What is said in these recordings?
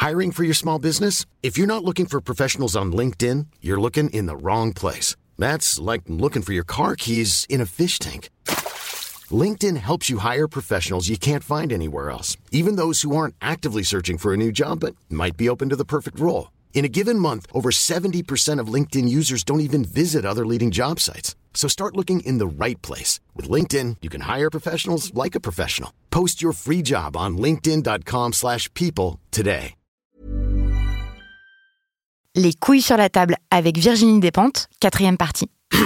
Hiring for your small business? If you're not looking for professionals on LinkedIn, you're looking in the wrong place. That's like looking for your car keys in a fish tank. LinkedIn helps you hire professionals you can't find anywhere else, even those who aren't actively searching for a new job but might be open to the perfect role. In a given month, over 70% of LinkedIn users don't even visit other leading job sites. So start looking in the right place. With LinkedIn, you can hire professionals like a professional. Post your free job on linkedin.com/people today. Les couilles sur la table avec Virginie Despentes, 4e partie.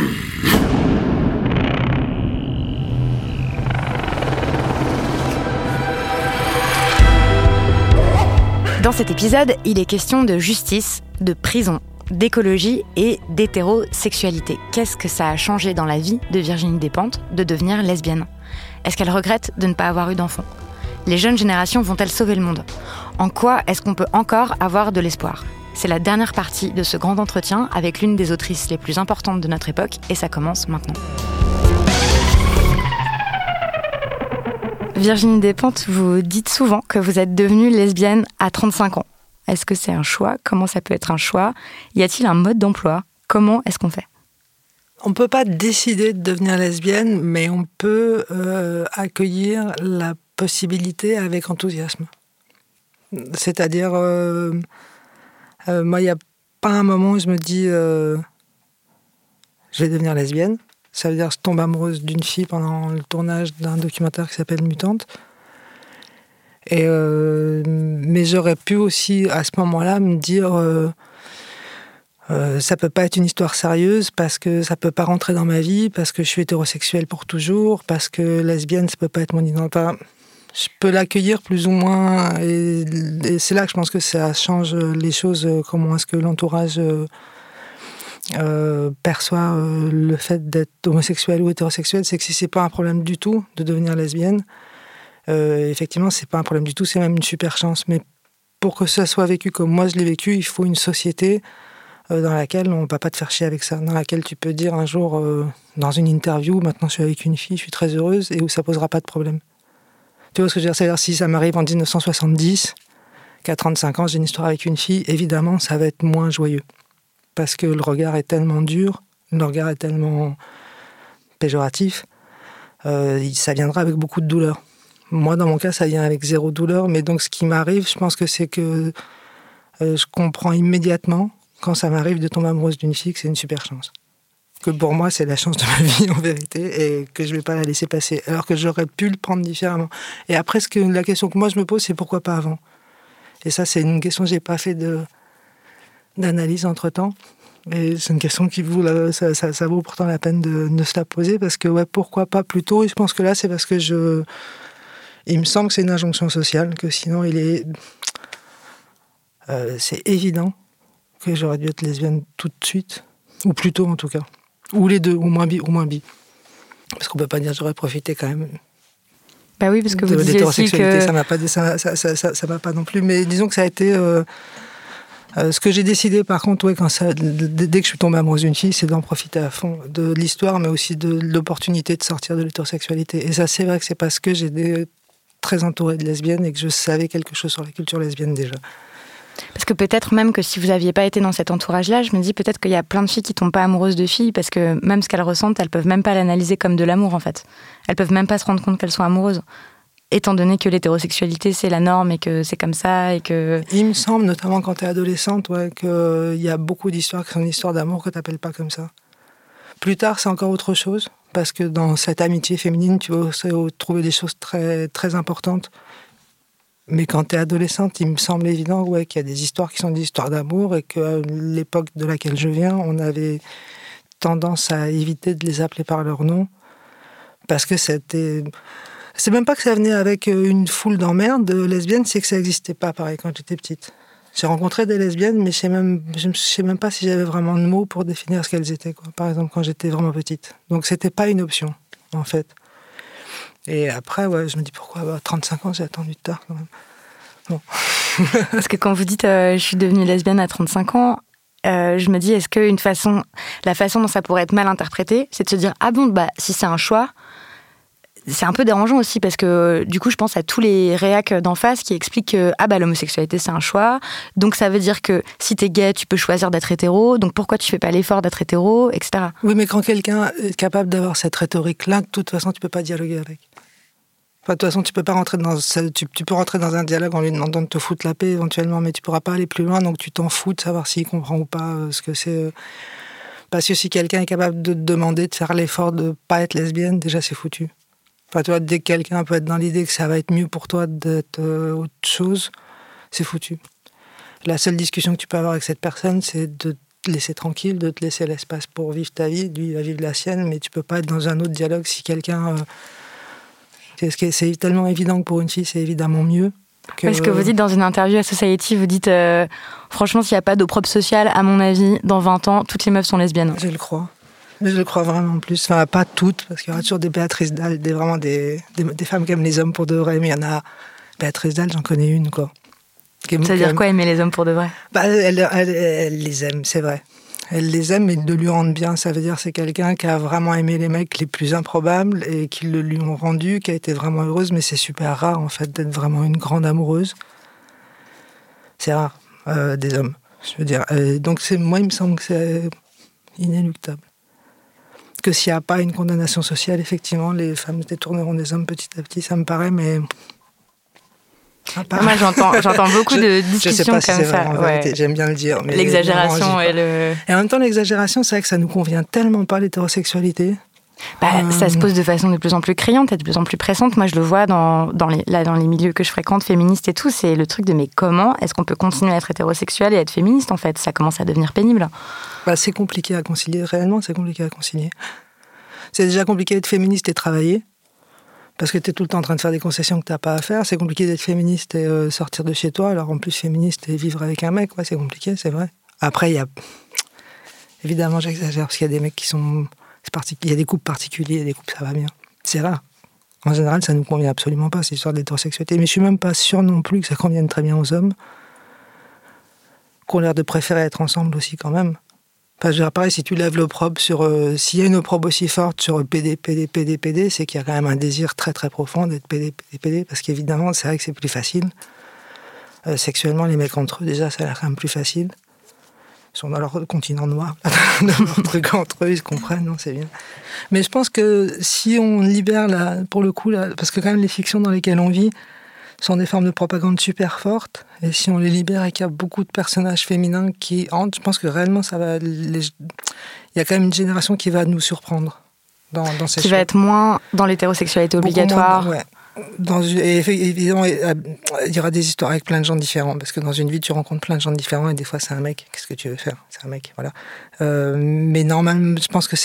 Dans cet épisode, il est question de justice, de prison, d'écologie et d'hétérosexualité. Qu'est-ce que ça a changé dans la vie de Virginie Despentes de devenir lesbienne ? Est-ce qu'elle regrette de ne pas avoir eu d'enfant ? Les jeunes générations vont-elles sauver le monde ? En quoi est-ce qu'on peut encore avoir de l'espoir ? C'est la dernière partie de ce grand entretien avec l'une des autrices les plus importantes de notre époque et ça commence maintenant. Virginie Despentes, vous dites souvent que vous êtes devenue lesbienne à 35 ans. Est-ce que c'est un choix ? Comment ça peut être un choix ? Y a-t-il un mode d'emploi ? Comment est-ce qu'on fait ? On ne peut pas décider de devenir lesbienne, mais on peut accueillir la possibilité avec enthousiasme. C'est-à-dire, moi, il n'y a pas un moment où je me dis je vais devenir lesbienne. Ça veut dire que je tombe amoureuse d'une fille pendant le tournage d'un documentaire qui s'appelle Mutante. Mais j'aurais pu aussi, à ce moment-là, me dire ça peut pas être une histoire sérieuse parce que ça peut pas rentrer dans ma vie, parce que je suis hétérosexuelle pour toujours, parce que lesbienne, ça peut pas être mon identité. Enfin, je peux l'accueillir plus ou moins. Et c'est là que je pense que ça change les choses. Comment est-ce que l'entourage perçoit le fait d'être homosexuel ou hétérosexuel, c'est que si c'est pas un problème du tout de devenir lesbienne, effectivement c'est pas un problème du tout, c'est même une super chance. Mais pour que ça soit vécu comme moi je l'ai vécu, il faut une société dans laquelle on va pas te faire chier avec ça, dans laquelle tu peux dire un jour dans une interview, maintenant je suis avec une fille, je suis très heureuse, et où ça posera pas de problème. Tu vois ce que je veux dire ? C'est-à-dire si ça m'arrive en 1970, qu'à 35 ans j'ai une histoire avec une fille, évidemment ça va être moins joyeux. Parce que le regard est tellement dur, le regard est tellement péjoratif, ça viendra avec beaucoup de douleur. Moi, dans mon cas, ça vient avec 0 douleur, mais donc ce qui m'arrive, je pense que c'est que je comprends immédiatement, quand ça m'arrive de tomber amoureuse d'une fille, que c'est une super chance. Que pour moi, c'est la chance de ma vie, en vérité, et que je ne vais pas la laisser passer, alors que j'aurais pu le prendre différemment. Et après, la question que moi je me pose, c'est pourquoi pas avant ? Et ça, c'est une question que je n'ai pas fait d'analyse entre-temps. Et c'est une question qui ça vaut pourtant la peine de se la poser, parce que pourquoi pas plus tôt ? Et je pense que là, c'est parce que il me semble que c'est une injonction sociale, que sinon c'est évident que j'aurais dû être lesbienne tout de suite, ou plus tôt en tout cas. Ou les deux, ou moins bi. Parce qu'on peut pas dire j'aurais profité quand même. Bah oui, parce que vous disiez aussi que... Ça m'a pas non plus, mais disons que ça a été... ce que j'ai décidé, par contre, dès que je suis tombée amoureuse d'une fille, c'est d'en profiter à fond de l'histoire, mais aussi de l'opportunité de sortir de l'hétérosexualité. Et ça, c'est vrai que c'est parce que j'étais très entourée de lesbiennes et que je savais quelque chose sur la culture lesbienne déjà. Parce que peut-être même que si vous n'aviez pas été dans cet entourage-là, je me dis peut-être qu'il y a plein de filles qui tombent pas amoureuses de filles parce que même ce qu'elles ressentent, elles peuvent même pas l'analyser comme de l'amour en fait. Elles peuvent même pas se rendre compte qu'elles sont amoureuses. Étant donné que l'hétérosexualité, c'est la norme et que c'est comme ça et que... Il me semble, notamment quand t'es adolescente, qu'il y a beaucoup d'histoires qui sont des histoires d'amour que t'appelles pas comme ça. Plus tard, c'est encore autre chose, parce que dans cette amitié féminine, tu vas aussi trouver des choses très, très importantes. Mais quand t'es adolescente, il me semble évident qu'il y a des histoires qui sont des histoires d'amour et qu'à l'époque de laquelle je viens, on avait tendance à éviter de les appeler par leur nom, parce que c'était... C'est même pas que ça venait avec une foule d'emmerdes de lesbiennes, c'est que ça n'existait pas, pareil, quand j'étais petite. J'ai rencontré des lesbiennes, mais je ne sais même pas si j'avais vraiment de mots pour définir ce qu'elles étaient, quoi. Par exemple, quand j'étais vraiment petite. Donc, c'était pas une option, en fait. Et après, je me dis, pourquoi 35 ans, j'ai attendu tard, quand même. Bon. Parce que quand vous dites je suis devenue lesbienne à 35 ans, je me dis, est-ce que la façon dont ça pourrait être mal interprété, c'est de se dire, ah bon, si c'est un choix... c'est un peu dérangeant aussi parce que du coup je pense à tous les réacs d'en face qui expliquent que l'homosexualité c'est un choix, donc ça veut dire que si t'es gay tu peux choisir d'être hétéro, donc pourquoi tu fais pas l'effort d'être hétéro, etc. Oui, mais quand quelqu'un est capable d'avoir cette rhétorique-là, de toute façon tu peux pas dialoguer avec. Enfin, de toute façon tu peux pas rentrer tu peux rentrer dans un dialogue en lui demandant de te foutre la paix éventuellement, mais tu pourras pas aller plus loin, donc tu t'en fous de savoir s'il comprend ou pas ce que c'est. Parce que si quelqu'un est capable de te demander de faire l'effort de pas être lesbienne, déjà c'est foutu. Enfin, tu vois, dès que quelqu'un peut être dans l'idée que ça va être mieux pour toi d'être autre chose, c'est foutu. La seule discussion que tu peux avoir avec cette personne, c'est de te laisser tranquille, de te laisser l'espace pour vivre ta vie, lui il va vivre la sienne, mais tu peux pas être dans un autre dialogue si quelqu'un... C'est tellement évident que pour une fille, c'est évidemment mieux. Parce que vous dites dans une interview à Society, vous dites franchement, s'il n'y a pas d'opprobre social, à mon avis, dans 20 ans, toutes les meufs sont lesbiennes. Je le crois. Je le crois vraiment plus. Enfin, pas toutes, parce qu'il y aura toujours des Béatrice Dalle, vraiment des femmes qui aiment les hommes pour de vrai, mais il y en a... Béatrice Dalle, j'en connais une, quoi. Ça veut dire quoi, aimer les hommes pour de vrai ? Elle les aime, c'est vrai. Elle les aime, mais de lui rendre bien, ça veut dire c'est quelqu'un qui a vraiment aimé les mecs les plus improbables et qui le lui ont rendu, qui a été vraiment heureuse, mais c'est super rare, en fait, d'être vraiment une grande amoureuse. C'est rare, des hommes, je veux dire. Donc, moi, il me semble que c'est inéluctable. Que s'il n'y a pas une condamnation sociale, effectivement, les femmes se détourneront des hommes petit à petit, ça me paraît, mais... Moi, j'entends beaucoup de discussions je sais pas si comme c'est ça. Vraiment vérité, j'aime bien le dire. Mais l'exagération et Et en même temps, l'exagération, c'est vrai que ça nous convient tellement pas, l'hétérosexualité. Ça se pose de façon de plus en plus criante et de plus en plus pressante. Moi, je le vois dans les milieux que je fréquente, féministes et tout, c'est le truc de mais comment est-ce qu'on peut continuer à être hétérosexuel et être féministe, en fait ? Ça commence à devenir pénible. C'est compliqué à concilier, réellement, c'est compliqué à concilier. C'est déjà compliqué d'être féministe et travailler, parce que tu es tout le temps en train de faire des concessions que tu n'as pas à faire. C'est compliqué d'être féministe et sortir de chez toi, alors en plus féministe et vivre avec un mec, ouais, c'est compliqué, c'est vrai. Après, il y a... Évidemment, j'exagère, parce qu'il y a des mecs qui sont... Il y a des couples particuliers, il y a des couples ça va bien. C'est rare. En général, ça ne nous convient absolument pas, cette histoire d'hétérosexualité. Mais je ne suis même pas sûr non plus que ça convienne très bien aux hommes, qui ont l'air de préférer être ensemble aussi quand même. Enfin, je dirais pareil, si tu lèves l'opprobre sur... s'il y a une opprobre aussi forte sur PD, c'est qu'il y a quand même un désir très très profond d'être PD, parce qu'évidemment, c'est vrai que c'est plus facile. Sexuellement, les mecs entre eux, déjà, ça a l'air quand même plus facile. Ils sont dans leur continent noir, dans leur truc entre eux, ils se comprennent, non, c'est bien. Mais je pense que si on libère, pour le coup, parce que quand même les fictions dans lesquelles on vit sont des formes de propagande super fortes, et si on les libère et qu'il y a beaucoup de personnages féminins qui entrent, je pense que réellement, il y a quand même une génération qui va nous surprendre dans ces Qui va être moins dans l'hétérosexualité obligatoire. Moins, ouais. Et évidemment, il y aura des histoires avec plein de gens différents, parce que dans une vie, tu rencontres plein de gens différents, et des fois, c'est un mec. Qu'est-ce que tu veux faire ? C'est un mec, voilà. Mais normalement, je pense que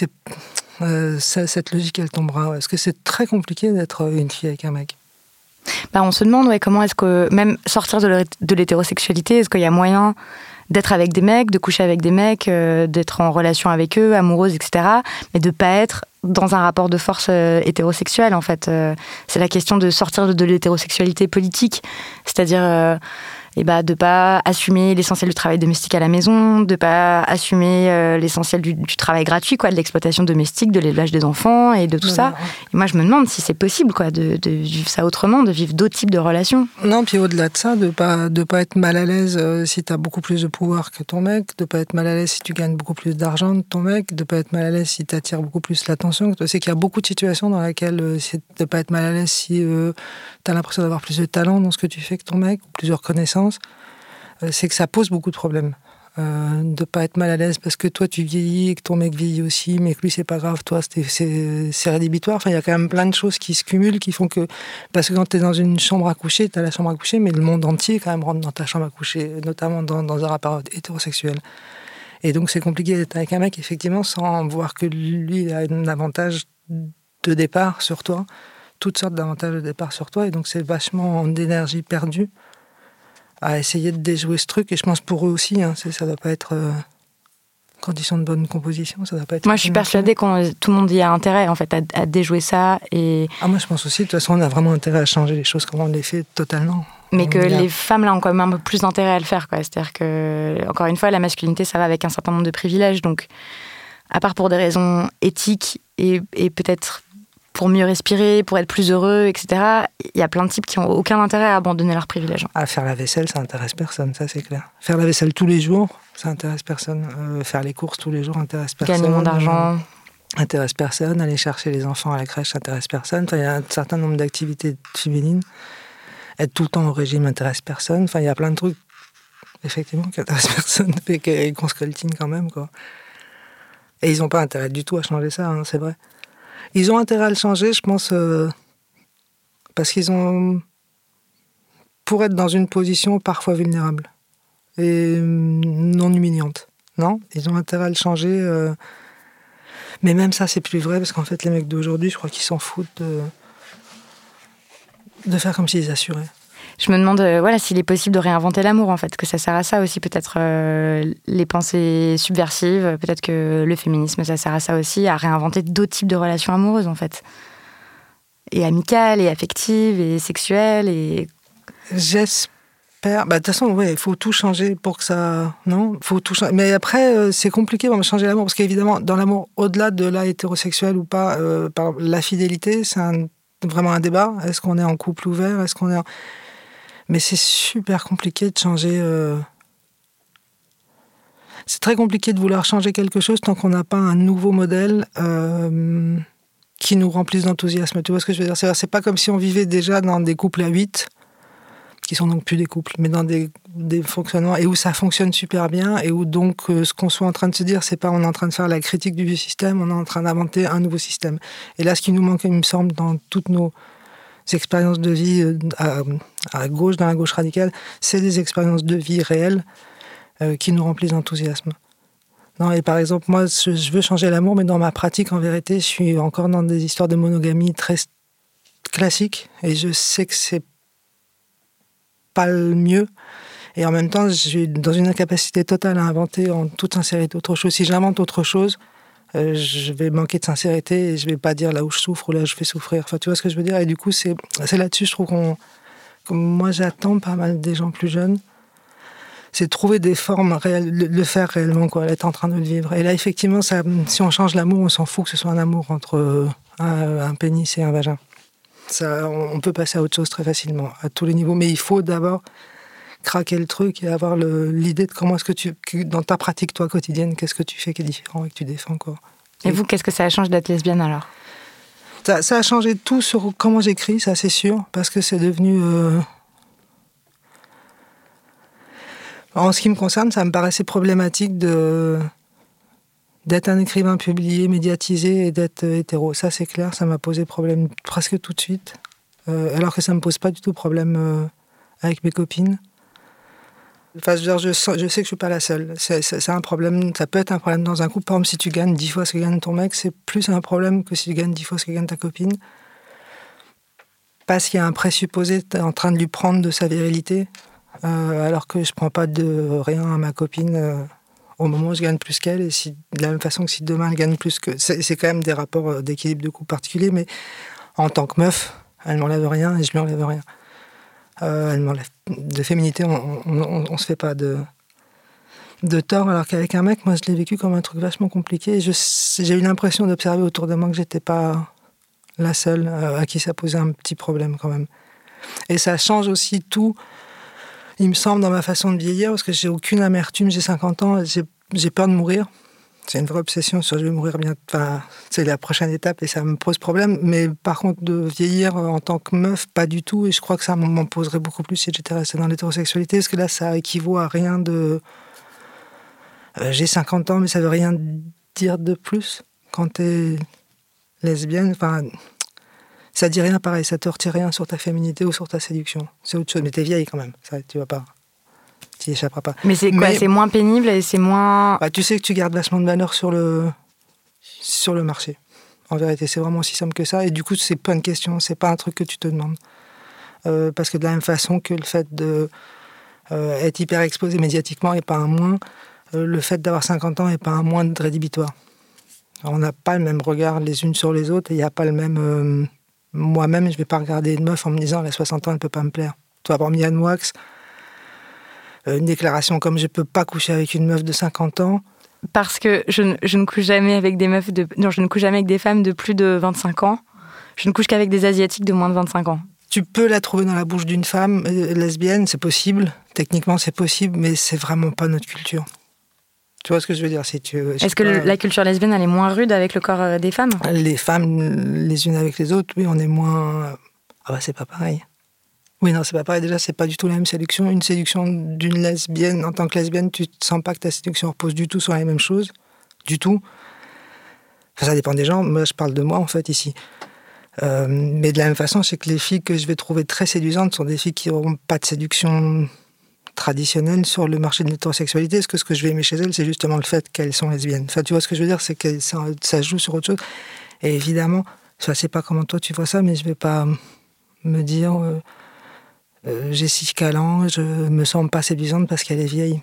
cette logique, elle tombera. Parce que c'est très compliqué d'être une fille avec un mec. On se demande comment est-ce que, même sortir de l'hétérosexualité, est-ce qu'il y a moyen d'être avec des mecs, de coucher avec des mecs, d'être en relation avec eux, amoureuse, etc., mais de ne pas être dans un rapport de force hétérosexuel, en fait. C'est la question de sortir de l'hétérosexualité politique, c'est-à-dire de ne pas assumer l'essentiel du travail domestique à la maison, de ne pas assumer l'essentiel du travail gratuit, quoi, de l'exploitation domestique, de l'élevage des enfants et de tout ça. Et moi, je me demande si c'est possible, quoi, de vivre ça autrement, de vivre d'autres types de relations. Non, puis au-delà de ça, de pas être mal à l'aise si tu as beaucoup plus de pouvoir que ton mec, de pas être mal à l'aise si tu gagnes beaucoup plus d'argent de ton mec, de pas être mal à l'aise si tu attires beaucoup plus l'attention. C'est qu'il y a beaucoup de situations dans lesquelles c'est de pas être mal à l'aise si tu as l'impression d'avoir plus de talent dans ce que tu fais que ton mec, ou plus de reconnaissance. C'est que ça pose beaucoup de problèmes. De pas être mal à l'aise parce que toi tu vieillis et que ton mec vieillit aussi, mais que lui c'est pas grave, toi c'est rédhibitoire. Enfin, il y a quand même plein de choses qui se cumulent qui font que... Parce que quand tu es dans une chambre à coucher, tu as la chambre à coucher, mais le monde entier quand même rentre dans ta chambre à coucher, notamment dans un rapport hétérosexuel. Et donc c'est compliqué d'être avec un mec, effectivement, sans voir que lui a un avantage de départ sur toi, toutes sortes d'avantages de départ sur toi, et donc c'est vachement d'énergie perdue à essayer de déjouer ce truc, et je pense pour eux aussi, ça doit pas être condition de bonne composition, ça doit pas être... Moi, je suis persuadée que tout le monde y a intérêt, en fait, à déjouer ça, et... moi, je pense aussi, de toute façon, on a vraiment intérêt à changer les choses comme on les fait totalement. Mais que les femmes, là, ont quand même un peu plus d'intérêt à le faire, quoi. C'est-à-dire que, encore une fois, la masculinité, ça va avec un certain nombre de privilèges, donc, à part pour des raisons éthiques et peut-être pour mieux respirer, pour être plus heureux, etc. Il y a plein de types qui n'ont aucun intérêt à abandonner leurs privilèges. Faire la vaisselle, ça intéresse personne, ça c'est clair. Faire la vaisselle tous les jours, ça intéresse personne. Faire les courses tous les jours intéresse personne. Gagner moins d'argent. Intéresse personne. Aller chercher les enfants à la crèche intéresse personne. Enfin, il y a un certain nombre d'activités féminines. Être tout le temps au régime intéresse personne. Enfin, il y a plein de trucs, effectivement, qui intéressent personne, et qu'on se coltine quand même, quoi. Et ils n'ont pas intérêt du tout à changer ça, hein, c'est vrai. Ils ont intérêt à le changer, je pense, parce qu'ils ont... pour être dans une position parfois vulnérable et non humiliante. Non, ils ont intérêt à le changer. Mais même ça, c'est plus vrai, parce qu'en fait, les mecs d'aujourd'hui, je crois qu'ils s'en foutent de faire comme s'ils assuraient. Je me demande s'il est possible de réinventer l'amour, en fait, que ça sert à ça aussi, peut-être les pensées subversives, peut-être que le féminisme, ça sert à ça aussi, à réinventer d'autres types de relations amoureuses, en fait. Et amicales, et affectives, et sexuelles, et... J'espère. De toute façon, il faut tout changer pour que ça... Non, faut tout changer. Mais après, c'est compliqué de changer l'amour, parce qu'évidemment, dans l'amour, au-delà de la hétérosexuelle ou pas, par la fidélité, c'est vraiment un débat. Est-ce qu'on est en couple ouvert? Est-ce qu'on est... Mais c'est super compliqué de changer... C'est très compliqué de vouloir changer quelque chose tant qu'on n'a pas un nouveau modèle qui nous remplisse d'enthousiasme. Tu vois ce que je veux dire? C'est pas comme si on vivait déjà dans des couples à 8, qui sont donc plus des couples, mais dans des fonctionnements, et où ça fonctionne super bien, et où donc ce qu'on soit en train de se dire, c'est pas on est en train de faire la critique du vieux système, on est en train d'inventer un nouveau système. Et là, ce qui nous manque, il me semble, dans toutes nos expériences de vie à gauche, dans la gauche radicale, c'est des expériences de vie réelles qui nous remplissent d'enthousiasme. Non, et par exemple, moi, je veux changer l'amour, mais dans ma pratique, en vérité, je suis encore dans des histoires de monogamie très classiques, et je sais que c'est pas le mieux. Et en même temps, je suis dans une incapacité totale à inventer en toute sincérité autre chose. Si j'invente autre chose, je vais manquer de sincérité et je vais pas dire là où je souffre ou là où je fais souffrir. Enfin, tu vois ce que je veux dire? Et du coup, c'est là-dessus, je trouve que moi, j'attends pas mal des gens plus jeunes. C'est de trouver des formes réelles, le faire réellement, quoi, être en train de le vivre. Et là, effectivement, ça, si on change l'amour, on s'en fout que ce soit un amour entre un pénis et un vagin. Ça, on peut passer à autre chose très facilement, à tous les niveaux. Mais il faut d'abord craquer le truc et avoir l'idée de comment est-ce que dans ta pratique, toi, quotidienne, qu'est-ce que tu fais qui est différent et que tu défends, quoi. Et vous, qu'est-ce que ça a changé d'être lesbienne, alors? Ça a changé tout sur comment j'écris, ça, c'est sûr, parce que c'est devenu... En ce qui me concerne, ça me paraissait problématique d'être un écrivain publié, médiatisé et d'être hétéro. Ça, c'est clair, ça m'a posé problème presque tout de suite. Alors que ça ne me pose pas du tout problème avec mes copines. Enfin, je sais que je ne suis pas la seule. C'est un problème, ça peut être un problème dans un couple. Par exemple, si tu gagnes 10 fois ce que gagne ton mec, c'est plus un problème que si tu gagnes 10 fois ce que gagne ta copine. Parce qu'il y a un présupposé en train de lui prendre de sa virilité, alors que je ne prends pas de rien à ma copine au moment où je gagne plus qu'elle. Et de la même façon que si demain elle gagne plus que... C'est quand même des rapports d'équilibre de couple particuliers, mais en tant que meuf, elle ne m'enlève rien et je ne lui enlève rien. Elle m'enlève de féminité, on se fait pas de tort, alors qu'avec un mec, moi je l'ai vécu comme un truc vachement compliqué. Et j'ai eu l'impression d'observer autour de moi que j'étais pas la seule à qui ça posait un petit problème quand même. Et ça change aussi tout, il me semble, dans ma façon de vieillir, parce que j'ai aucune amertume, j'ai 50 ans, j'ai peur de mourir. C'est une vraie obsession sur je vais mourir bientôt. Enfin, c'est la prochaine étape et ça me pose problème. Mais par contre, de vieillir en tant que meuf, pas du tout. Et je crois que ça m'en poserait beaucoup plus si j'étais restée dans l'hétérosexualité. Parce que là, ça équivaut à rien de... j'ai 50 ans, mais ça veut rien dire de plus. Quand t'es lesbienne, enfin, ça dit rien pareil. Ça te retire rien sur ta féminité ou sur ta séduction. C'est autre chose. Mais t'es vieille quand même. Ça, tu vas pas... Tu n'y échapperas pas. Mais c'est quoi? C'est moins pénible et c'est moins... tu sais que tu gardes vachement de valeur sur le marché. En vérité, c'est vraiment aussi simple que ça. Et du coup, c'est pas une question, c'est pas un truc que tu te demandes. Parce que de la même façon que le fait d'être hyper exposé médiatiquement n'est pas un moins, le fait d'avoir 50 ans n'est pas un moins de rédhibitoire. On n'a pas le même regard les unes sur les autres et il n'y a pas le même... moi-même, je ne vais pas regarder une meuf en me disant « elle a 60 ans, elle ne peut pas me plaire ». Toi, par exemple, Yann Moix, une déclaration comme « je ne peux pas coucher avec une meuf de 50 ans ». Parce que je ne couche jamais avec des meufs de... Non, je ne couche jamais avec des femmes de plus de 25 ans. Je ne couche qu'avec des Asiatiques de moins de 25 ans. Tu peux la trouver dans la bouche d'une femme lesbienne, c'est possible. Techniquement, c'est possible, mais c'est vraiment pas notre culture. Tu vois ce que je veux dire? Est-ce que la culture lesbienne, elle est moins rude avec le corps des femmes? Les femmes, les unes avec les autres, oui, on est moins... Ah bah c'est pas pareil. Oui, non, c'est pas pareil. Déjà, c'est pas du tout la même séduction. Une séduction d'une lesbienne, en tant que lesbienne, tu te sens pas que ta séduction repose du tout sur les mêmes choses. Du tout. Enfin, ça dépend des gens. Moi, je parle de moi, en fait, ici. Mais de la même façon, c'est que les filles que je vais trouver très séduisantes sont des filles qui n'auront pas de séduction traditionnelle sur le marché de l'hétérosexualité. Parce que ce que je vais aimer chez elles, c'est justement le fait qu'elles sont lesbiennes. Enfin, tu vois ce que je veux dire? C'est que ça joue sur autre chose. Et évidemment, je sais pas comment toi tu vois ça, mais je vais pas me dire j'ai 6 calants, je me sens pas séduisante parce qu'elle est vieille.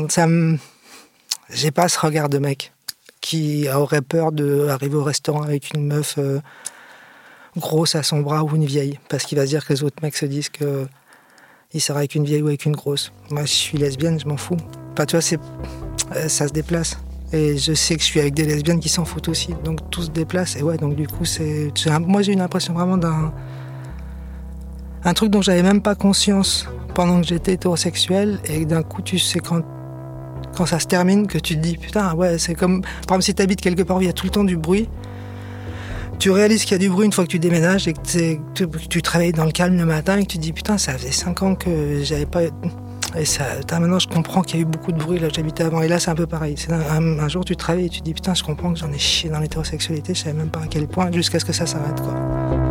J'ai pas ce regard de mec qui aurait peur d'arriver au restaurant avec une meuf grosse à son bras ou une vieille, parce qu'il va se dire que les autres mecs se disent que il sera avec une vieille ou avec une grosse. Moi, je suis lesbienne, je m'en fous. Enfin, tu vois, ça se déplace. Et je sais que je suis avec des lesbiennes qui s'en foutent aussi. Donc tout se déplace. Et ouais, donc du coup, moi j'ai eu l'impression vraiment d'un truc dont j'avais même pas conscience pendant que j'étais hétérosexuel. Et d'un coup, tu sais quand ça se termine, que tu te dis, putain, ouais, c'est comme... Par exemple, si t'habites quelque part où il y a tout le temps du bruit, tu réalises qu'il y a du bruit une fois que tu déménages et que tu travailles dans le calme le matin et que tu te dis, putain, ça faisait 5 ans que j'avais pas... Et ça, maintenant, je comprends qu'il y a eu beaucoup de bruit là où j'habitais avant. Et là, c'est un peu pareil. Un jour, tu travailles et tu te dis, putain, je comprends que j'en ai chié dans l'hétérosexualité. Je savais même pas à quel point, jusqu'à ce que ça s'arrête, quoi.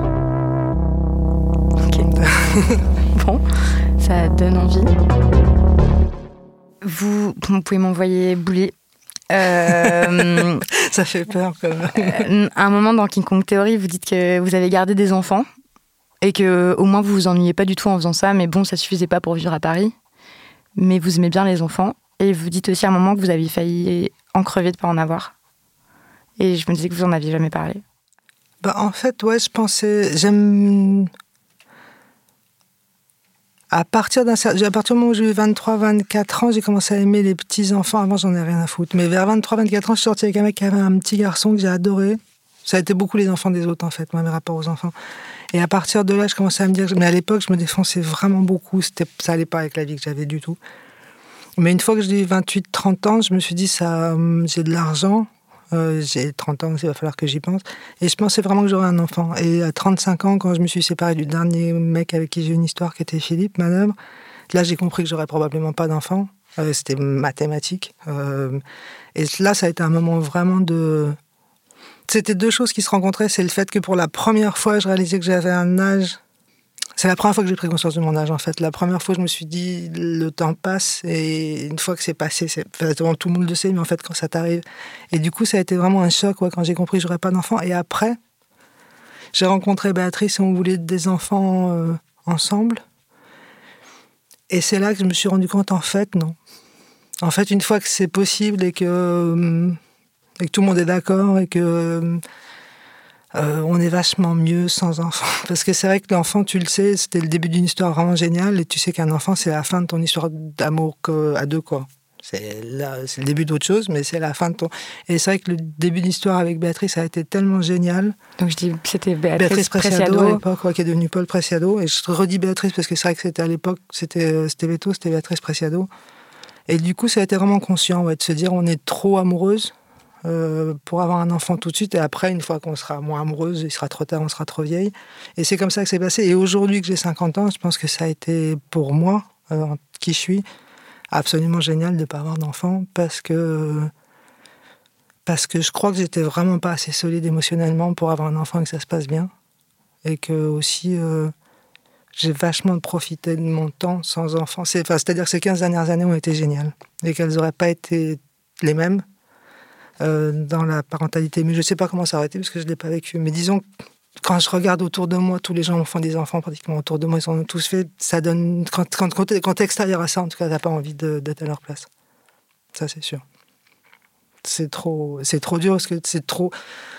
Ok. Bon, ça donne envie. Vous pouvez m'envoyer bouler. Ça fait peur, quand même. À un moment dans King Kong Theory, vous dites que vous avez gardé des enfants et que au moins vous vous ennuyez pas du tout en faisant ça. Mais bon, ça suffisait pas pour vivre à Paris. Mais vous aimez bien les enfants. Et vous dites aussi à un moment que vous aviez failli en crever de pas en avoir. Et je me disais que vous en aviez jamais parlé. Bah, en fait, ouais, je pensais... À partir du moment où j'ai eu 23-24 ans, j'ai commencé à aimer les petits-enfants. Avant, j'en ai rien à foutre. Mais vers 23-24 ans, je suis sortie avec un mec qui avait un petit garçon que j'ai adoré. Ça a été beaucoup les enfants des autres, en fait, moi, mes rapports aux enfants. Et à partir de là, je commençais à me dire... Mais à l'époque, je me défonçais vraiment beaucoup. Ça allait pas avec la vie que j'avais du tout. Mais une fois que j'ai eu 28-30 ans, je me suis dit, j'ai de l'argent. J'ai 30 ans, il va falloir que j'y pense. Et je pensais vraiment que j'aurais un enfant. Et à 35 ans, quand je me suis séparée du dernier mec avec qui j'ai eu une histoire, qui était Philippe Manœuvre, là, j'ai compris que j'aurais probablement pas d'enfant. C'était mathématique. Et là, ça a été un moment vraiment de... C'était 2 choses qui se rencontraient. C'est le fait que pour la première fois, je réalisais que j'avais un âge... C'est la première fois que j'ai pris conscience de mon âge, en fait. La première fois, je me suis dit, le temps passe, et une fois que c'est passé, tout le monde le sait, mais en fait, quand ça t'arrive... Et du coup, ça a été vraiment un choc, quand j'ai compris que j'aurais pas d'enfant. Et après, j'ai rencontré Béatrice et on voulait des enfants ensemble. Et c'est là que je me suis rendu compte, en fait, non. En fait, une fois que c'est possible et que tout le monde est d'accord et que... on est vachement mieux sans enfant. Parce que c'est vrai que l'enfant, tu le sais, c'était le début d'une histoire vraiment géniale, et tu sais qu'un enfant, c'est la fin de ton histoire d'amour à 2, quoi. C'est le début d'autre chose, mais c'est la fin de ton... Et c'est vrai que le début d'histoire avec Béatrice a été tellement génial. Donc je dis, c'était Béatrice Preciado à l'époque, qui est devenue Paul Preciado. Et je redis Béatrice parce que c'est vrai que c'était à l'époque, c'était Veto, c'était Béatrice Preciado. Et du coup, ça a été vraiment conscient, de se dire, on est trop amoureuse pour avoir un enfant tout de suite, et après, une fois qu'on sera moins amoureuse, il sera trop tard, on sera trop vieille. Et c'est comme ça que c'est passé. Et aujourd'hui que j'ai 50 ans, je pense que ça a été pour moi, qui je suis, absolument génial de ne pas avoir d'enfant, parce que je crois que j'étais vraiment pas assez solide émotionnellement pour avoir un enfant et que ça se passe bien. Et que aussi, j'ai vachement profité de mon temps sans enfant. C'est-à-dire que ces 15 dernières années ont été géniales, et qu'elles n'auraient pas été les mêmes dans la parentalité. Mais je ne sais pas comment ça aurait été parce que je ne l'ai pas vécu. Mais disons, quand je regarde autour de moi, tous les gens font des enfants pratiquement autour de moi, ils en ont tous fait. Ça donne, quand t'es extérieur à ça, en tout cas, t'as pas envie d'être à leur place. Ça, c'est sûr. C'est trop dur parce que c'est trop...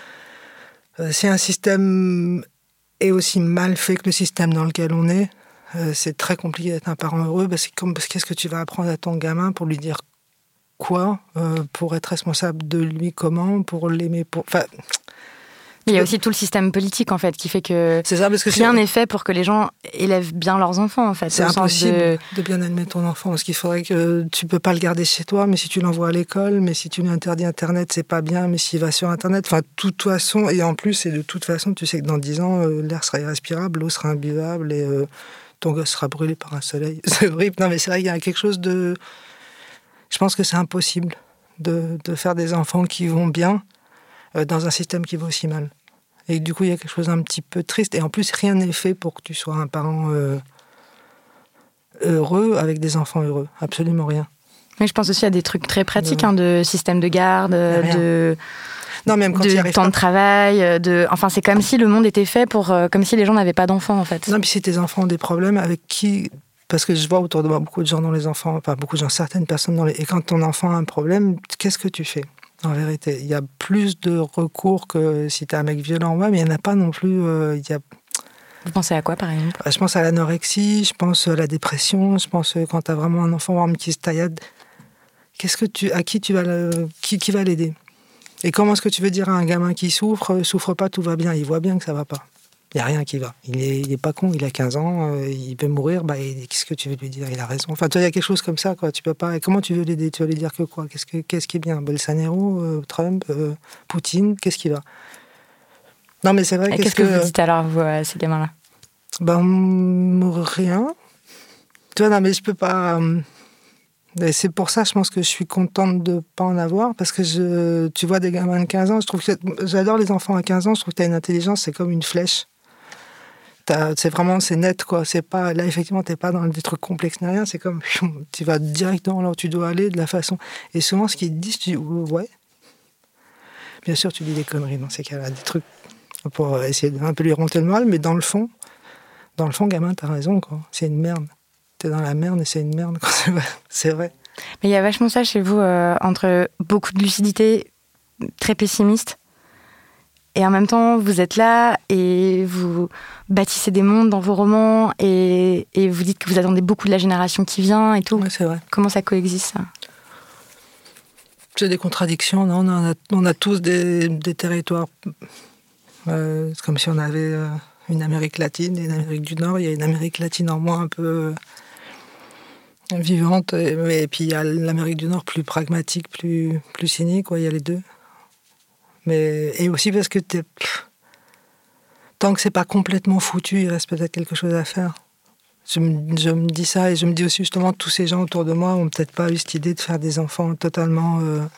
si un système est aussi mal fait que le système dans lequel on est, c'est très compliqué d'être un parent heureux, parce que qu'est-ce que tu vas apprendre à ton gamin pour lui dire quoi, pour être responsable de lui, comment, pour l'aimer, enfin, Mais il y a aussi tout le système politique, en fait, qui fait que c'est ça, parce que rien n'est fait pour que les gens élèvent bien leurs enfants, en fait. C'est impossible de bien élever ton enfant, parce qu'il faudrait que tu peux pas le garder chez toi, mais si tu l'envoies à l'école, mais si tu lui interdis Internet, c'est pas bien, mais s'il va sur Internet, enfin, de toute façon, et en plus, et de toute façon, tu sais que dans 10 ans, l'air sera irrespirable, l'eau sera imbuvable, et ton gosse sera brûlé par un soleil. C'est horrible. Non, mais c'est vrai qu'il y a quelque chose de... Je pense que c'est impossible de faire des enfants qui vont bien dans un système qui va aussi mal. Et du coup, il y a quelque chose d'un petit peu triste. Et en plus, rien n'est fait pour que tu sois un parent heureux avec des enfants heureux. Absolument rien. Mais je pense aussi à des trucs très pratiques, de système de garde, non, même quand de temps de travail. Enfin, c'est comme si le monde était fait pour... comme si les gens n'avaient pas d'enfants, en fait. Non, puis si tes enfants ont des problèmes, avec qui... Parce que je vois autour de moi beaucoup de gens dont les enfants... Enfin, beaucoup de gens, certaines personnes dont les... Et quand ton enfant a un problème, qu'est-ce que tu fais ? En vérité, il y a plus de recours que si t'es un mec violent, ouais, mais il n'y en a pas non plus. Vous pensez à quoi, par exemple ? Je pense à l'anorexie, je pense à la dépression, je pense quand t'as vraiment un enfant qui se taillade. À qui tu vas qui va l'aider ? Et comment est-ce que tu veux dire à un gamin qui souffre pas, tout va bien, il voit bien que ça va pas. Il n'y a rien qui va. Il est pas con, il a 15 ans, il peut mourir, qu'est-ce que tu veux lui dire ? Il a raison. Enfin, tu vois, il y a quelque chose comme ça, quoi. Tu peux pas... Comment tu veux l'aider ? Tu vas lui dire que quoi ? Qu'est-ce qui est bien ? Bolsonaro, Trump, Poutine, qu'est-ce qui va ? Non, mais c'est vrai. Qu'est-ce que vous dites alors, vous, à ces gamins-là ? Rien. Tu vois, non, mais je peux pas... Et c'est pour ça, je pense que je suis contente de pas en avoir, parce que tu vois des gamins de 15 ans, je trouve que j'adore les enfants à 15 ans, je trouve que tu as une intelligence, c'est comme une flèche. C'est net, quoi. C'est pas, là, effectivement, t'es pas dans des trucs complexes ni rien, c'est comme, tu vas directement là où tu dois aller, de la façon. Et souvent, ce qu'ils te disent, tu dis, ouais. Bien sûr, tu dis des conneries dans ces cas-là, des trucs pour essayer de un peu lui remonter le moral, mais dans le fond, gamin, t'as raison, quoi. C'est une merde. T'es dans la merde et c'est une merde, quoi. C'est vrai. Mais il y a vachement ça chez vous, entre beaucoup de lucidité, très pessimiste. Et en même temps, vous êtes là et vous bâtissez des mondes dans vos romans et vous dites que vous attendez beaucoup de la génération qui vient et tout. Oui, c'est vrai. Comment ça coexiste, ça ? C'est des contradictions, non ? On a tous des territoires. C'est comme si on avait une Amérique latine et une Amérique du Nord. Il y a une Amérique latine en moins un peu vivante. Et puis il y a l'Amérique du Nord plus pragmatique, plus cynique. Il y a les deux. Et aussi parce que tant que c'est pas complètement foutu, il reste peut-être quelque chose à faire. Je me dis ça et je me dis aussi justement tous ces gens autour de moi ont peut-être pas eu cette idée de faire des enfants totalement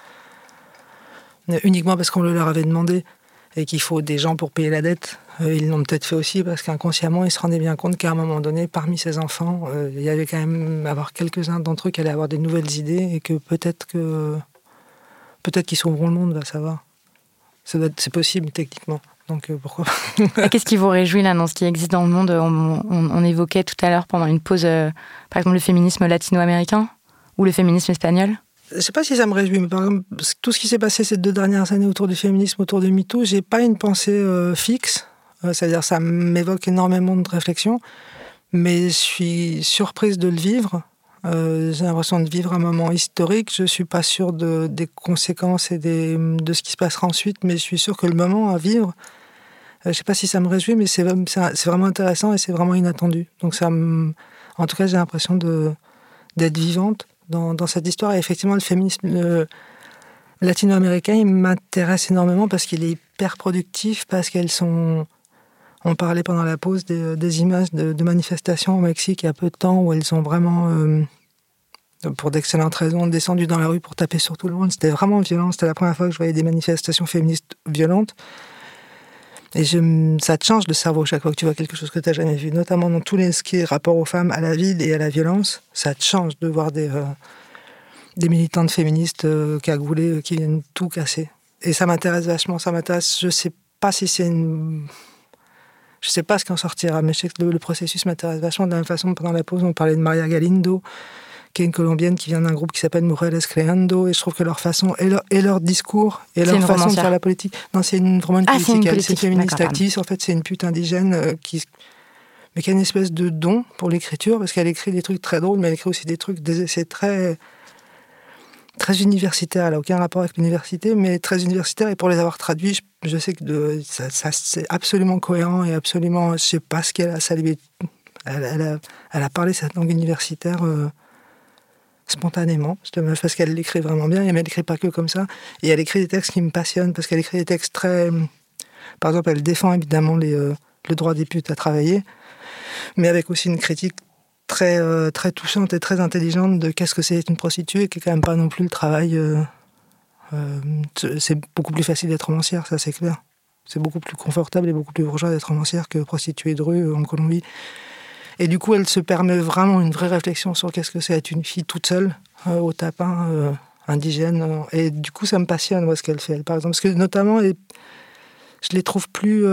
uniquement parce qu'on le leur avait demandé et qu'il faut des gens pour payer la dette. Ils l'ont peut-être fait aussi parce qu'inconsciemment ils se rendaient bien compte qu'à un moment donné, parmi ces enfants, il y avait quand même avoir quelques-uns d'entre eux qui allaient avoir des nouvelles idées et que peut-être qu'ils sauveront le monde, va savoir. C'est possible techniquement, donc pourquoi pas. Et qu'est-ce qui vous réjouit là dans ce qui existe dans le monde ? On évoquait tout à l'heure pendant une pause, par exemple, le féminisme latino-américain ou le féminisme espagnol. Je ne sais pas si ça me réjouit, mais par exemple, tout ce qui s'est passé ces 2 dernières années autour du féminisme, autour de MeToo, j'ai pas une pensée fixe, c'est-à-dire ça m'évoque énormément de réflexions, mais je suis surprise de le vivre. J'ai l'impression de vivre un moment historique. Je ne suis pas sûre des conséquences et de ce qui se passera ensuite, mais je suis sûre que le moment à vivre, je ne sais pas si ça me réjouit, mais c'est vraiment intéressant et c'est vraiment inattendu. Donc en tout cas, j'ai l'impression d'être vivante dans cette histoire. Et effectivement, le féminisme latino-américain, il m'intéresse énormément parce qu'il est hyper productif, parce qu'elles sont... On parlait pendant la pause des images de manifestations au Mexique il y a peu de temps où elles ont vraiment, pour d'excellentes raisons, descendu dans la rue pour taper sur tout le monde. C'était vraiment violent. C'était la première fois que je voyais des manifestations féministes violentes. Et ça te change le cerveau chaque fois que tu vois quelque chose que tu n'as jamais vu, notamment dans tous ce qui est rapport aux femmes, à la vie et à la violence. Ça te change de voir des militantes féministes cagoulées qui viennent tout casser. Et ça m'intéresse vachement. Ça m'intéresse. Je sais pas si c'est Je sais pas ce qu'en sortira, mais je sais que le processus m'intéresse vachement. De la même façon, pendant la pause, on parlait de Maria Galindo, qui est une Colombienne qui vient d'un groupe qui s'appelle Mujeres Creando, et je trouve que leur façon, et leur discours, et leur façon de faire la politique... Non, c'est vraiment une politique. C'est une féministe activiste. En fait, c'est une pute indigène mais qui a une espèce de don pour l'écriture, parce qu'elle écrit des trucs très drôles, mais elle écrit aussi des trucs... C'est très très universitaire, elle n'a aucun rapport avec l'université, mais très universitaire, et pour les avoir traduits, je sais que ça c'est absolument cohérent et absolument, je ne sais pas ce qu'elle a salué. Elle a parlé cette langue universitaire spontanément, parce qu'elle l'écrit vraiment bien, mais elle n'écrit pas que comme ça, et elle écrit des textes qui me passionnent, parce qu'elle écrit des textes très... Par exemple, elle défend évidemment le droit des putes à travailler, mais avec aussi une critique très, très touchante et très intelligente de qu'est-ce que c'est une prostituée, qui n'est quand même pas non plus le travail... c'est beaucoup plus facile d'être romancière, ça c'est clair. C'est beaucoup plus confortable et beaucoup plus bourgeois d'être romancière que prostituée de rue en Colombie. Et du coup, elle se permet vraiment une vraie réflexion sur qu'est-ce que c'est être une fille toute seule, au tapin, indigène. Et du coup, ça me passionne, moi, ce qu'elle fait, elle, par exemple. Parce que notamment, je les trouve plus...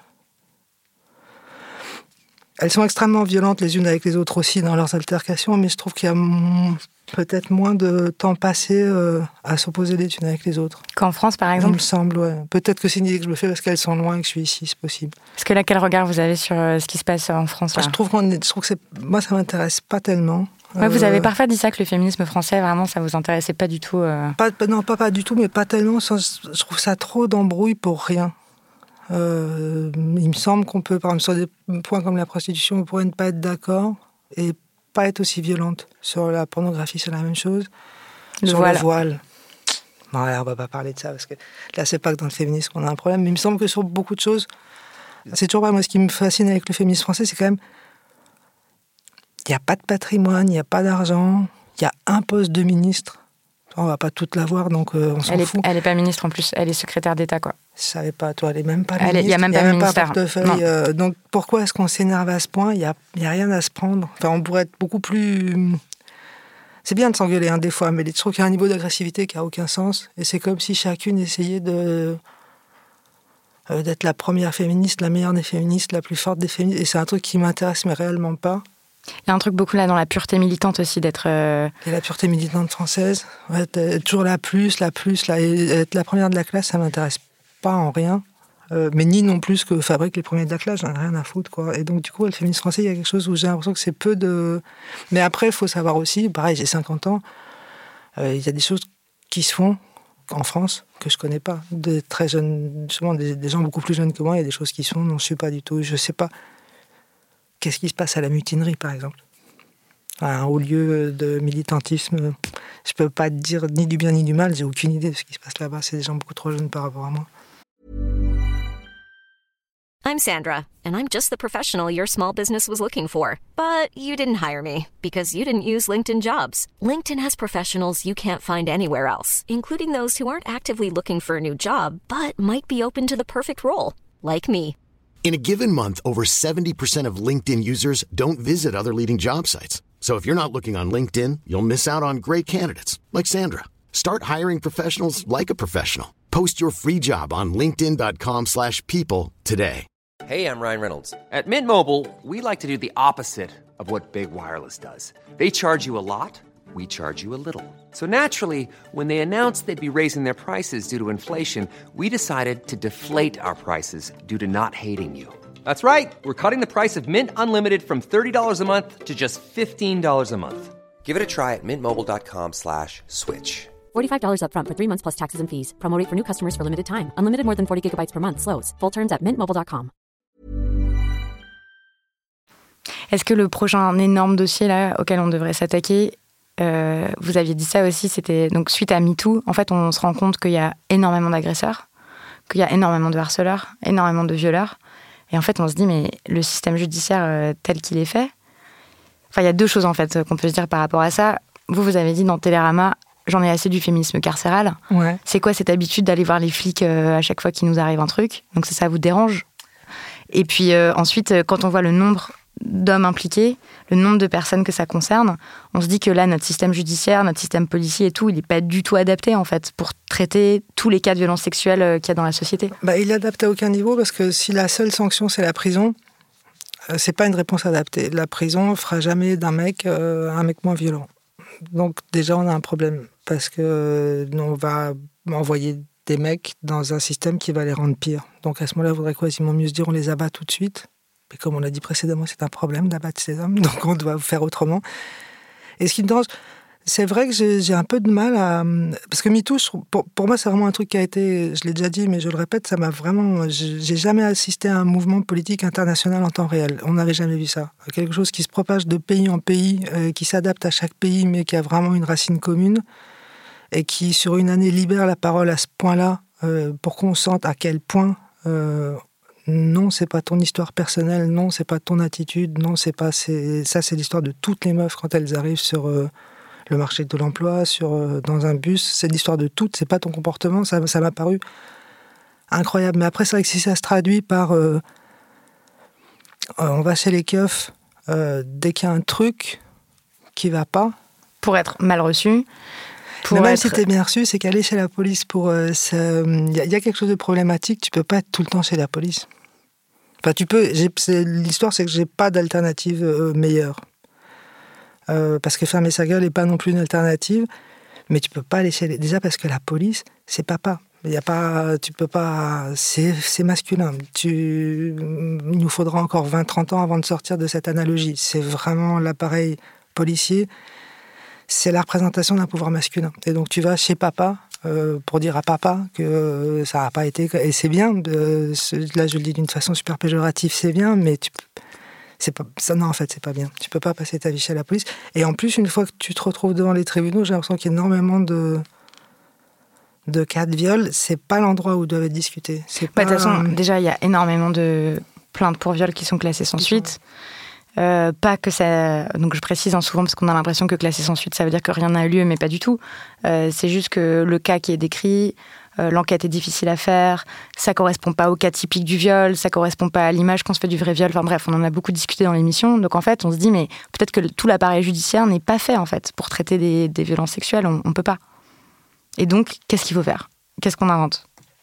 Elles sont extrêmement violentes les unes avec les autres aussi dans leurs altercations, mais je trouve qu'il y a peut-être moins de temps passé à s'opposer les unes avec les autres. Qu'en France, par exemple ? Il me semble, ouais. Peut-être que c'est une idée que je me fais parce qu'elles sont loin et que je suis ici, c'est possible. Parce que là, quel regard vous avez sur ce qui se passe en France là ? Je trouve que moi, ça m'intéresse pas tellement. Ouais, vous avez parfois dit ça, que le féminisme français, vraiment, ça vous intéressait pas du tout. Non, pas du tout, mais pas tellement. Je trouve ça trop d'embrouille pour rien. Il me semble qu'on peut, par exemple, sur des points comme la prostitution, on pourrait ne pas être d'accord et pas être aussi violente. Sur la pornographie, c'est la même chose. Le voile. Non, là, on va pas parler de ça, parce que là, c'est pas que dans le féminisme qu'on a un problème, mais il me semble que sur beaucoup de choses, c'est toujours pas moi, ce qui me fascine avec le féminisme français, c'est quand même, il n'y a pas de patrimoine, il n'y a pas d'argent, il y a un poste de ministre. On va pas toute l'avoir, donc on s'en fout. Elle est pas ministre en plus, elle est secrétaire d'État, quoi. Je savais pas, toi, elle est même pas ministre. Il n'y a même pas de ministère. Portefeuille. Donc pourquoi est-ce qu'on s'énerve à ce point ? Il y a rien à se prendre. Enfin, on pourrait être beaucoup plus... C'est bien de s'engueuler des fois, mais je trouve qu'il y a un niveau d'agressivité qui a aucun sens. Et c'est comme si chacune essayait d'être la première féministe, la meilleure des féministes, la plus forte des féministes. Et c'est un truc qui m'intéresse, mais réellement pas. Il y a un truc beaucoup là dans la pureté militante aussi, d'être... Et la pureté militante française, ouais, être toujours la plus, et être la première de la classe, ça m'intéresse pas en rien. Mais ni non plus que fabrique les premiers de la classe, j'en ai rien à foutre, quoi. Et donc, du coup, le féminisme français, il y a quelque chose où j'ai l'impression que c'est peu de... Mais après, il faut savoir aussi, pareil, j'ai 50 ans, il y a des choses qui se font en France que je connais pas. Des très jeunes, justement, des gens beaucoup plus jeunes que moi, il y a des choses qui se font dont je suis pas du tout. Je sais pas. Qu'est-ce qui se passe à la mutinerie, par exemple ? Un haut lieu de militantisme, je peux pas te dire ni du bien ni du mal, j'ai aucune idée de ce qui se passe là-bas. C'est des gens beaucoup trop jeunes par rapport à moi. I'm Sandra, and I'm just the professional your small business was looking for. But you didn't hire me, because you didn't use LinkedIn Jobs. LinkedIn has professionals you can't find anywhere else, including those who aren't actively looking for a new job, but might be open to the perfect role, like me. In a given month, over 70% of LinkedIn users don't visit other leading job sites. So if you're not looking on LinkedIn, you'll miss out on great candidates like Sandra. Start hiring professionals like a professional. Post your free job on linkedin.com/people today. Hey, I'm Ryan Reynolds. At Mint Mobile, we like to do the opposite of what Big Wireless does. They charge you a lot, we charge you a little. So naturally, when they announced they'd be raising their prices due to inflation, we decided to deflate our prices due to not hating you. That's right. We're cutting the price of Mint Unlimited from $30 a month to just $15 a month. Give it a try at mintmobile.com/switch. $45 up front for 3 months plus taxes and fees. Promo rate for new customers for limited time. Unlimited more than 40 gigabytes per month. Slows full terms at mintmobile.com. Est-ce que le prochain énorme dossier là, auquel on devrait s'attaquer, vous aviez dit ça aussi, c'était donc suite à MeToo, en fait on se rend compte qu'il y a énormément d'agresseurs, qu'il y a énormément de harceleurs, énormément de violeurs. Et en fait, on se dit, mais le système judiciaire tel qu'il est fait... Enfin, il y a deux choses, en fait, qu'on peut se dire par rapport à ça. Vous avez dit dans Télérama, j'en ai assez du féminisme carcéral. Ouais. C'est quoi cette habitude d'aller voir les flics à chaque fois qu'il nous arrive un truc ? Donc ça vous dérange ? Et puis ensuite, quand on voit le nombre d'hommes impliqués, le nombre de personnes que ça concerne, on se dit que là, notre système judiciaire, notre système policier et tout, il n'est pas du tout adapté, en fait, pour traiter tous les cas de violences sexuelles qu'il y a dans la société. Il est adapté à aucun niveau, parce que si la seule sanction, c'est la prison, c'est pas une réponse adaptée. La prison fera jamais d'un mec un mec moins violent. Donc déjà, on a un problème, parce que on va envoyer des mecs dans un système qui va les rendre pires. Donc à ce moment-là, il faudrait quasiment mieux se dire on les abat tout de suite. Mais comme on l'a dit précédemment, c'est un problème d'abattre ces hommes, donc on doit faire autrement. Et ce qui me dérange, C'est vrai que j'ai un peu de mal à... Parce que MeToo, pour moi, c'est vraiment un truc qui a été... Je l'ai déjà dit, mais je le répète, ça m'a vraiment... J'ai jamais assisté à un mouvement politique international en temps réel. On n'avait jamais vu ça. Quelque chose qui se propage de pays en pays, qui s'adapte à chaque pays, mais qui a vraiment une racine commune, et qui, sur une année, libère la parole à ce point-là, pour qu'on sente à quel point... non, c'est pas ton histoire personnelle, non, c'est pas ton attitude, non, c'est pas... Ça, c'est l'histoire de toutes les meufs quand elles arrivent sur... le marché de l'emploi, dans un bus, c'est l'histoire de toutes, c'est pas ton comportement, ça m'a paru incroyable. Mais après, c'est vrai que si ça se traduit par on va chez les keufs dès qu'il y a un truc qui va pas. Pour être mal reçu. Mais même si t'es bien reçu, c'est qu'aller chez la police pour... y a quelque chose de problématique, tu peux pas être tout le temps chez la police. Enfin, tu peux... L'histoire, c'est que j'ai pas d'alternative meilleure. Parce que fermer sa gueule n'est pas non plus une alternative, mais tu peux pas aller chez déjà parce que la police, c'est papa. Il y a pas, tu peux pas, c'est masculin. Il nous faudra encore 20-30 ans avant de sortir de cette analogie. C'est vraiment l'appareil policier, c'est la représentation d'un pouvoir masculin. Et donc tu vas chez papa pour dire à papa que ça n'a pas été, et c'est bien. Là, je le dis d'une façon super péjorative, c'est bien, mais c'est pas ça. Non, en fait, c'est pas bien. Tu peux pas passer ta vie chez la police. Et en plus, une fois que tu te retrouves devant les tribunaux, j'ai l'impression qu'il y a énormément de cas de viol. C'est pas l'endroit où doivent être discutés. De toute façon, déjà, il y a énormément de plaintes pour viol qui sont classées sans suite. Pas que ça. Donc, je précise souvent parce qu'on a l'impression que classé sans suite, ça veut dire que rien n'a eu lieu, mais pas du tout. C'est juste que le cas qui est décrit. L'enquête est difficile à faire, ça correspond pas au cas typique du viol, ça correspond pas à l'image qu'on se fait du vrai viol. Enfin bref, on en a beaucoup discuté dans l'émission. Donc en fait, on se dit, mais peut-être que tout l'appareil judiciaire n'est pas fait en fait pour traiter des violences sexuelles. On peut pas. Et donc, qu'est-ce qu'il faut faire ? Qu'est-ce qu'on invente ?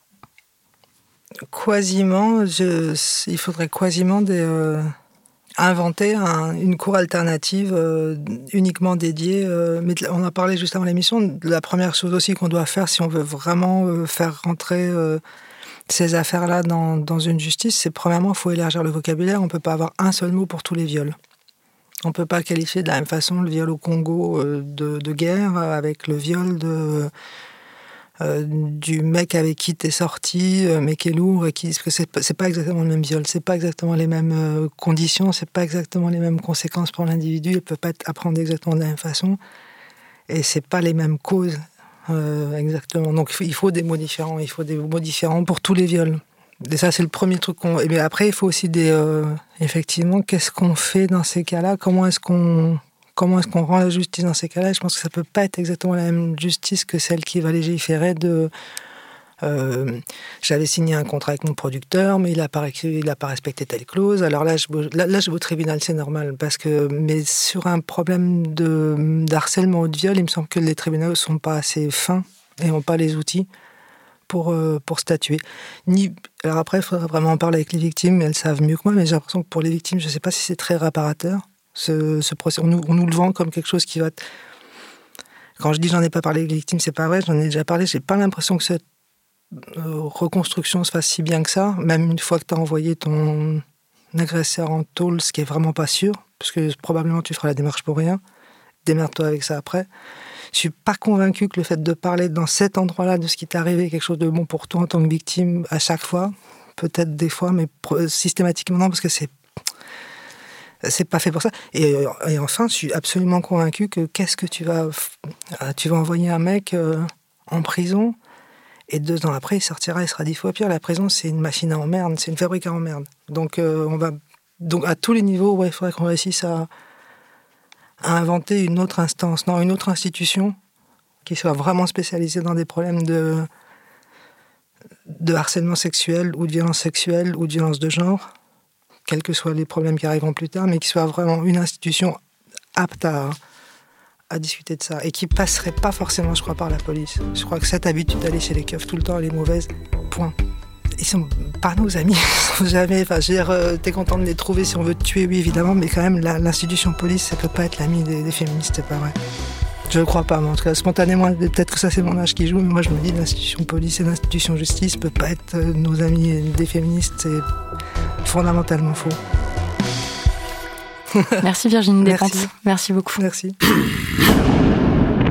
Quasiment, il faudrait quasiment inventer une cour alternative uniquement dédiée. Mais on a parlé juste avant l'émission. La première chose aussi qu'on doit faire si on veut vraiment faire rentrer ces affaires-là dans une justice, c'est premièrement, il faut élargir le vocabulaire. On ne peut pas avoir un seul mot pour tous les viols. On ne peut pas qualifier de la même façon le viol au Congo de guerre avec le viol du mec avec qui t'es sorti, mais qui est lourd, parce que c'est pas exactement le même viol, c'est pas exactement les mêmes conditions, c'est pas exactement les mêmes conséquences pour l'individu, il peut pas être appréhendé exactement de la même façon, et c'est pas les mêmes causes exactement. Donc il faut des mots différents, pour tous les viols. Et ça, c'est le premier truc mais après, il faut aussi effectivement, qu'est-ce qu'on fait dans ces cas-là ? Comment est-ce qu'on rend la justice dans ces cas-là ? Je pense que ça peut pas être exactement la même justice que celle qui va légiférer j'avais signé un contrat avec mon producteur, mais il a pas respecté telle clause. Alors là, je vais au tribunal, c'est normal, mais sur un problème d'harcèlement ou de viol, il me semble que les tribunaux sont pas assez fins et n'ont pas les outils pour statuer. Alors après, il faudrait vraiment en parler avec les victimes, elles savent mieux que moi, mais j'ai l'impression que pour les victimes, je sais pas si c'est très réparateur. Ce procès, on nous le vend comme quelque chose qui va... Quand je dis j'en ai pas parlé avec les victimes, c'est pas vrai, j'en ai déjà parlé, j'ai pas l'impression que cette reconstruction se fasse si bien que ça, même une fois que tu as envoyé ton agresseur en tôle, ce qui est vraiment pas sûr, parce que probablement tu feras la démarche pour rien, démerde-toi avec ça après. Je suis pas convaincue que le fait de parler dans cet endroit-là de ce qui t'est arrivé est quelque chose de bon pour toi en tant que victime à chaque fois, peut-être des fois, mais systématiquement non, parce que c'est pas fait pour ça. Et enfin, je suis absolument convaincue que qu'est-ce que tu vas envoyer un mec en prison et 2 ans après, il sortira, il sera 10 fois pire. La prison, c'est une machine à emmerde, c'est une fabrique à emmerde. Donc, à tous les niveaux, il faudrait qu'on réussisse à inventer une autre instance, une autre institution qui soit vraiment spécialisée dans des problèmes de harcèlement sexuel ou de violence sexuelle ou de violence de genre, quels que soient les problèmes qui arriveront plus tard, mais qui soit vraiment une institution apte à discuter de ça, et qui passerait pas forcément, je crois, par la police. Je crois que cette habitude d'aller chez les keufs tout le temps, elle est mauvaise, point. Ils sont pas nos amis, ils sont jamais... Enfin, je veux dire, t'es content de les trouver si on veut te tuer, oui, évidemment, mais quand même, l'institution police, ça peut pas être l'ami des féministes, c'est pas vrai. Je ne crois pas, mais en tout cas, spontanément, peut-être que ça, c'est mon âge qui joue, mais moi, je me dis, l'institution police et l'institution justice peut pas être nos amis des féministes, c'est fondamentalement faux. Merci Virginie Despentes. Merci beaucoup. Merci.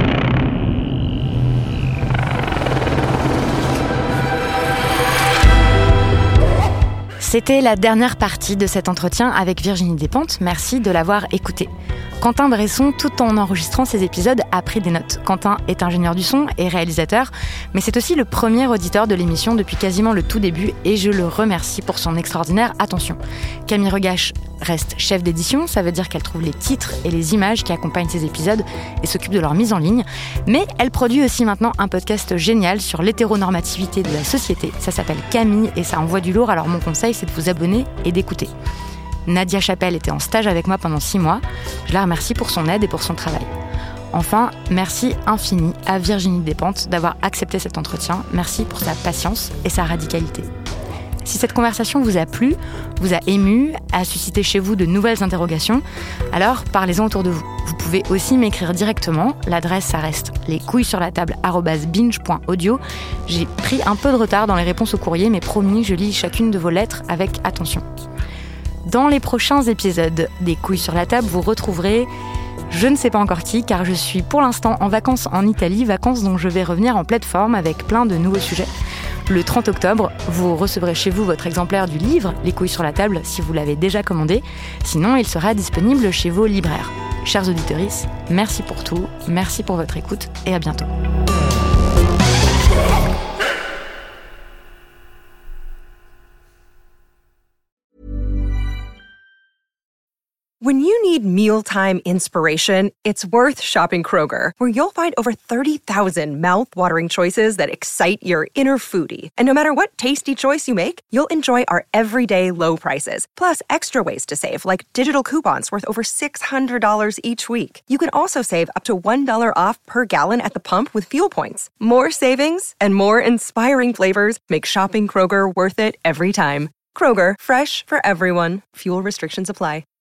C'était la dernière partie de cet entretien avec Virginie Despentes. Merci de l'avoir écouté. Quentin Bresson, tout en enregistrant ces épisodes, a pris des notes. Quentin est ingénieur du son et réalisateur, mais c'est aussi le premier auditeur de l'émission depuis quasiment le tout début et je le remercie pour son extraordinaire attention. Camille Regache reste chef d'édition, ça veut dire qu'elle trouve les titres et les images qui accompagnent ces épisodes et s'occupe de leur mise en ligne. Mais elle produit aussi maintenant un podcast génial sur l'hétéronormativité de la société. Ça s'appelle Camille et ça envoie du lourd, alors mon conseil c'est de vous abonner et d'écouter. Nadia Chapelle était en stage avec moi pendant 6 mois. Je la remercie pour son aide et pour son travail. Enfin, merci infini à Virginie Despentes d'avoir accepté cet entretien. Merci pour sa patience et sa radicalité. Si cette conversation vous a plu, vous a ému, a suscité chez vous de nouvelles interrogations, alors parlez-en autour de vous. Vous pouvez aussi m'écrire directement. L'adresse, ça reste lescouillessurlatable@binge.audio. J'ai pris un peu de retard dans les réponses au courrier, mais promis, je lis chacune de vos lettres avec attention. Dans les prochains épisodes des Couilles sur la table, vous retrouverez je ne sais pas encore qui, car je suis pour l'instant en vacances en Italie, vacances dont je vais revenir en pleine forme avec plein de nouveaux sujets. Le 30 octobre, vous recevrez chez vous votre exemplaire du livre Les Couilles sur la table si vous l'avez déjà commandé. Sinon, il sera disponible chez vos libraires. Chers auditeurs, merci pour tout, merci pour votre écoute et à bientôt. When you need mealtime inspiration, it's worth shopping Kroger, where you'll find over 30,000 mouth-watering choices that excite your inner foodie. And no matter what tasty choice you make, you'll enjoy our everyday low prices, plus extra ways to save, like digital coupons worth over $600 each week. You can also save up to $1 off per gallon at the pump with fuel points. More savings and more inspiring flavors make shopping Kroger worth it every time. Kroger, fresh for everyone. Fuel restrictions apply.